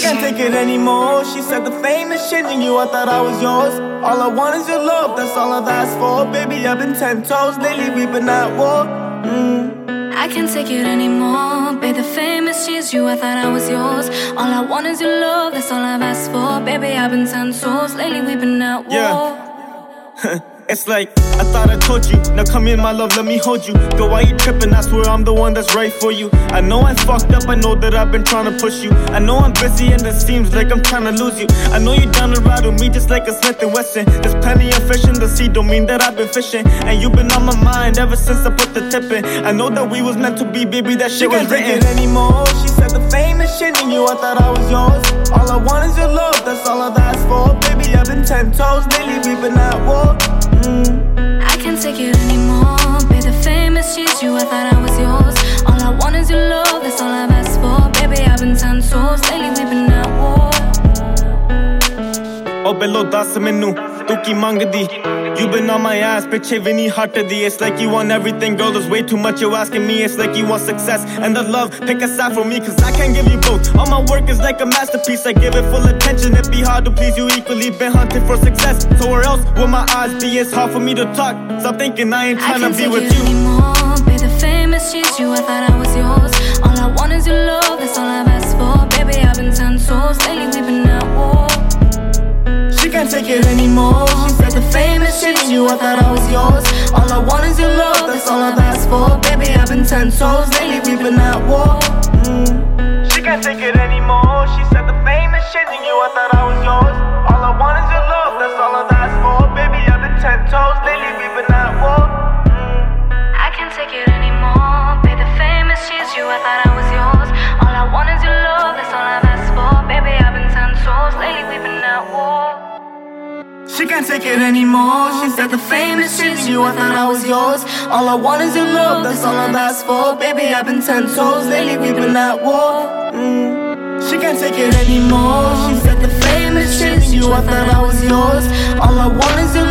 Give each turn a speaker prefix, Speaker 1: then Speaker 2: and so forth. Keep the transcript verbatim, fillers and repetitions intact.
Speaker 1: can't take it anymore. She said the fame is changing you, I thought I was yours. All I want is your love, that's all I've asked for. Baby, I've been ten toes, lately we've been at war. mm.
Speaker 2: I can't take it anymore. Babe, the fame has changed you, I thought I was yours. All I want is your love, that's all I've asked for. Baby, I've been ten toes, lately we've been at war.
Speaker 1: Yeah. It's like, I thought I told you. Now come in, my love, let me hold you. Girl, why you tripping? I swear I'm the one that's right for you. I know I fucked up, I know that I've been trying to push you. I know I'm busy and it seems like I'm trying to lose you. I know you down to ride with me just like a Smith and Wesson. There's plenty of fish in the sea, don't mean that I've been fishing. And you've been on my mind ever since I put the tip in. I know that we was meant to be, baby, that shit was written. She can't take it anymore. She said the fame is changing you, I thought I was yours. All I want is your love, that's all I've asked for. Baby, I've been ten toes, lately we've been at war. mm.
Speaker 2: I can't take it anymore. Babe, the fame has changed you, I thought I was yours. All I want is your love, that's all I've asked for. Baby, I've been ten toes, lately we've been at war.
Speaker 1: Oh bello das menu, tu ki mangdi. You been on my ass, piche vi nahi hatdi. It's like you want everything, girl, there's way too much you're asking me. It's like you want success and the love, pick a side for me, cause I can't give you both. All my work is like a masterpiece, I give it full attention. It'd be hard to please you equally, been hunting for success. So where else will my eyes be? It's hard for me to talk, stop thinking I ain't trying to be with you.
Speaker 2: I can't take it anymore. Babe, the fame has changed you, I thought I was yours. All I want is your love, that's all I've asked for. Baby, I've been ten toes, lately we've been at war.
Speaker 1: She can't take it anymore. She said the fame is changing you, I thought I was yours. All I want is your love, that's all I've asked for. Baby, I've been ten toes, lately we've been at war. mm. She can't take it anymore. She said the fame is changing you, I thought I was yours. All I want is your love, that's all I've asked for. Baby, I've been ten toes, lately we've been at war. mm.
Speaker 2: I can't take it anymore. Babe, the fame has changed you, I thought I was yours. All I want is your love, that's all I've asked for. Baby, I've been ten toes, lately we've been at war.
Speaker 1: She can't take it anymore. She said the fame is changing you, I thought I was yours. All I want is your love, that's all I've asked for. Baby, I've been ten toes, lately we've been at war. mm. She can't take it anymore. She said the fame is changing you, I thought I was yours. All I want is your